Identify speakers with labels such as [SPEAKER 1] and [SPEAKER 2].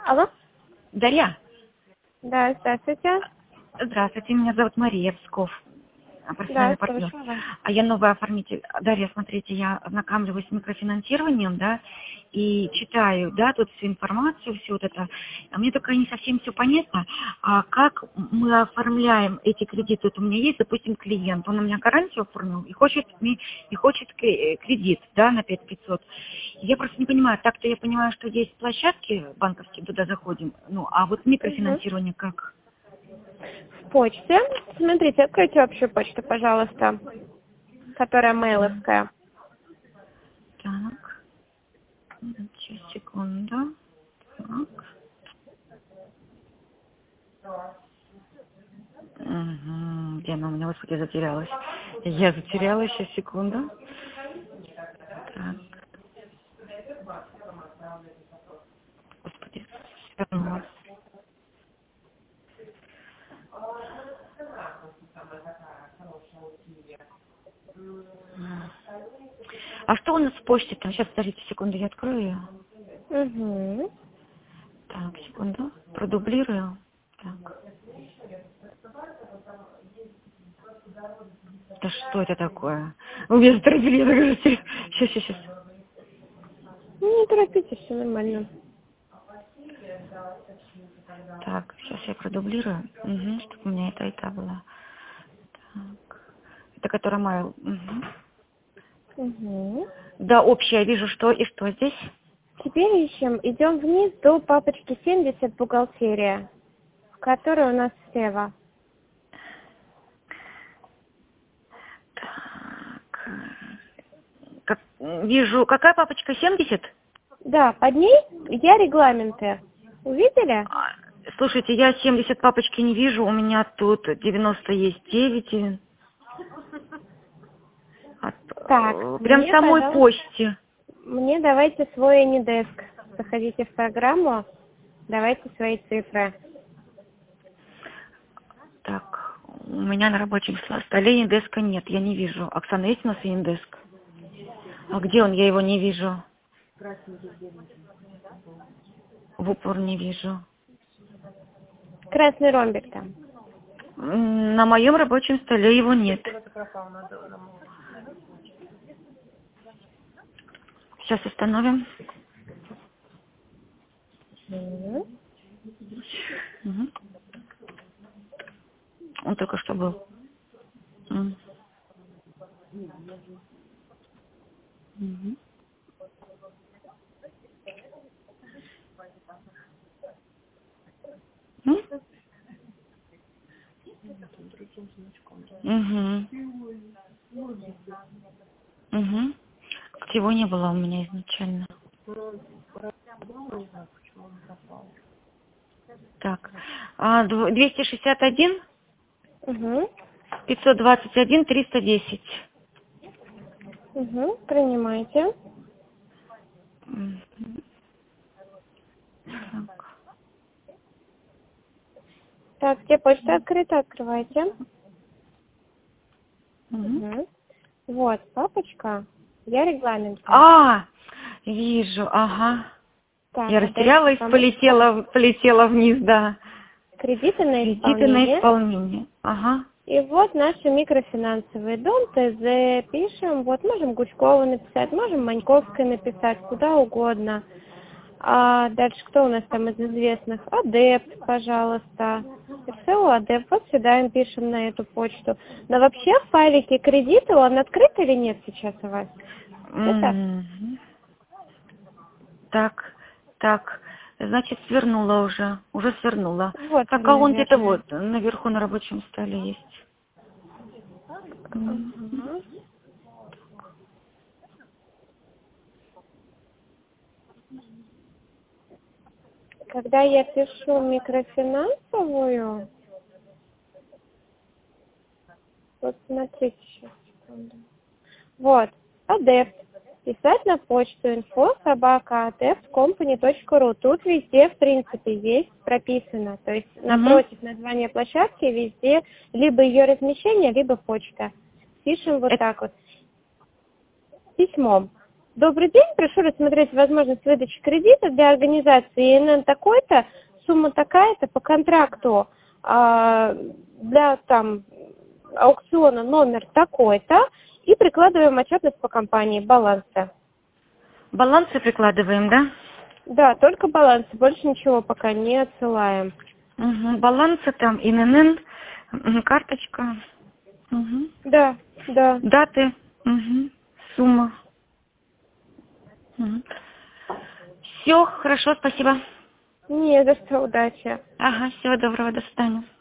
[SPEAKER 1] Алло?
[SPEAKER 2] Дарья,
[SPEAKER 1] Да, здравствуйте.
[SPEAKER 2] здравствуйте, меня зовут Мария Псков,
[SPEAKER 1] Да,
[SPEAKER 2] профессиональный партнер.
[SPEAKER 1] слушаю вас.
[SPEAKER 2] А я новый оформитель. Дарья, смотрите, я ознакомливаюсь с микрофинансированием, да, и читаю, да, тут всю информацию, все вот это. А мне только не совсем все понятно, как мы оформляем эти кредиты. Вот у меня есть, допустим, клиент, он у меня гарантию оформил и хочет кредит, да, на 5500. Я просто не понимаю, так-то я понимаю, что есть площадки банковские, туда заходим, ну, а вот
[SPEAKER 1] Угу.
[SPEAKER 2] микрофинансирование как?
[SPEAKER 1] В почте. Смотрите, откройте общую почту, пожалуйста, которая мейловская.
[SPEAKER 2] Так, сейчас, секунду. Так. Угу. Где она у меня? Господи, затерялась. Я затерялась, сейчас, секунду. Так, господи, вернулась. А что у нас в почте там? Сейчас, подождите секунду, я открою ее.
[SPEAKER 1] Угу.
[SPEAKER 2] Так, секунду. Продублирую. Так. Да что это такое? У меня заторопили, я говорю, сейчас.
[SPEAKER 1] Не торопитесь, все нормально.
[SPEAKER 2] Так, сейчас я продублирую. Угу, чтобы у меня это и та была. Так. Это которая mail. Угу.
[SPEAKER 1] Угу.
[SPEAKER 2] Да, общая, вижу, что и что здесь.
[SPEAKER 1] Теперь ищем. Идем вниз до папочки 70 бухгалтерия, в которой у нас слева.
[SPEAKER 2] Так. Вижу, какая папочка, 70?
[SPEAKER 1] Да, под ней я регламенты. Увидели?
[SPEAKER 2] Слушайте, я 70 папочки не вижу, у меня тут 90 есть 9.
[SPEAKER 1] Так,
[SPEAKER 2] Прям в
[SPEAKER 1] мне,
[SPEAKER 2] самой
[SPEAKER 1] пожалуйста,
[SPEAKER 2] почте.
[SPEAKER 1] мне давайте свой AnyDesk. Заходите в программу, давайте свои цифры.
[SPEAKER 2] Так, у меня на рабочем столе индеска нет, я не вижу. Оксана, есть у нас индеск? А где он? Я его не вижу. В упор не вижу.
[SPEAKER 1] Красный ромбик там.
[SPEAKER 2] На моем рабочем столе его нет. Сейчас установим.
[SPEAKER 1] Мгм.
[SPEAKER 2] Угу. Он только что был. М. Мгм. М? Мгм. Угу. Его не было у меня изначально. Так. 261
[SPEAKER 1] Угу.
[SPEAKER 2] 521 310.
[SPEAKER 1] Угу. Принимайте.
[SPEAKER 2] Мгм. Так.
[SPEAKER 1] Так, где почта открыта, открывайте.
[SPEAKER 2] Мгм.
[SPEAKER 1] Угу. Вот, папочка. Я регламенты.
[SPEAKER 2] Вижу, ага. Я
[SPEAKER 1] Так, а дальше
[SPEAKER 2] растерялась,
[SPEAKER 1] там
[SPEAKER 2] полетела вниз, да.
[SPEAKER 1] кредиты на
[SPEAKER 2] Кредиты на
[SPEAKER 1] исполнение.
[SPEAKER 2] исполнение. Ага.
[SPEAKER 1] И вот наши микрофинансовые дом, ТЗ, пишем, вот можем Гучкову написать, можем Маньковской написать, куда угодно. А дальше кто у нас там из известных? Адепт, пожалуйста. РСО Адепт, вот сюда им пишем на эту почту. Но вообще в файлике кредиты, он открыт или нет сейчас у вас? Это?
[SPEAKER 2] Мгм. Так. Значит, свернула уже. Уже свернула.
[SPEAKER 1] Вот
[SPEAKER 2] Так, а
[SPEAKER 1] он,
[SPEAKER 2] он где-то
[SPEAKER 1] наверное.
[SPEAKER 2] вот, наверху на рабочем столе есть. Мгм.
[SPEAKER 1] Ага. Когда я пишу микрофинансовую, вот смотрите сейчас, секунду. Вот, адепт. Писать на почту info@adeptcompany.ru. Тут везде, в принципе, есть прописано. То есть
[SPEAKER 2] Мгм.
[SPEAKER 1] напротив названия площадки везде либо ее размещение, либо почта. Пишем вот
[SPEAKER 2] Это,
[SPEAKER 1] так вот. Письмом. Добрый день, прошу рассмотреть возможность выдачи кредита для организации ИНН такой-то, сумма такая-то по контракту для там аукциона номер такой-то и прикладываем отчетность по компании, балансы.
[SPEAKER 2] Балансы прикладываем, да?
[SPEAKER 1] Да, только балансы, больше ничего пока не отсылаем.
[SPEAKER 2] Угу. Балансы там, ИНН, карточка. Угу.
[SPEAKER 1] Да, да.
[SPEAKER 2] Даты, угу. Сумма. Угу. Все, хорошо, спасибо.
[SPEAKER 1] Не за что, удачи.
[SPEAKER 2] Ага, всего доброго, до свидания.